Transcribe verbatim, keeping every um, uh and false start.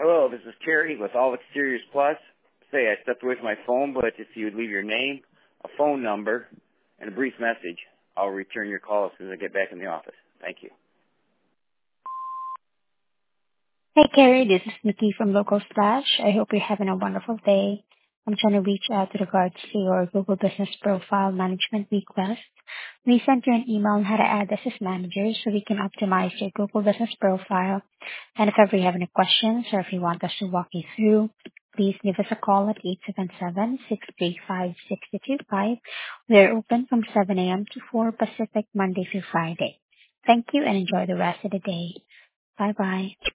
Hello, this is Terry with All Exteriors Plus. Say, I stepped away from my phone, but if you would leave your name, a phone number, and a brief message, I'll return your call as soon as I get back in the office. Thank you. Hey, Carrie, this is Nikki from Local Splash. I hope you're having a wonderful day. I'm trying to reach out to regards to your Google Business Profile Management request. We sent you an email on how to add us as managers so we can optimize your Google Business Profile. And if ever you have any questions or if you want us to walk you through, please give us a call at eight seven seven, six three five, six two two five. We are open from seven a.m. to four Pacific, Monday through Friday. Thank you and enjoy the rest of the day. Bye-bye.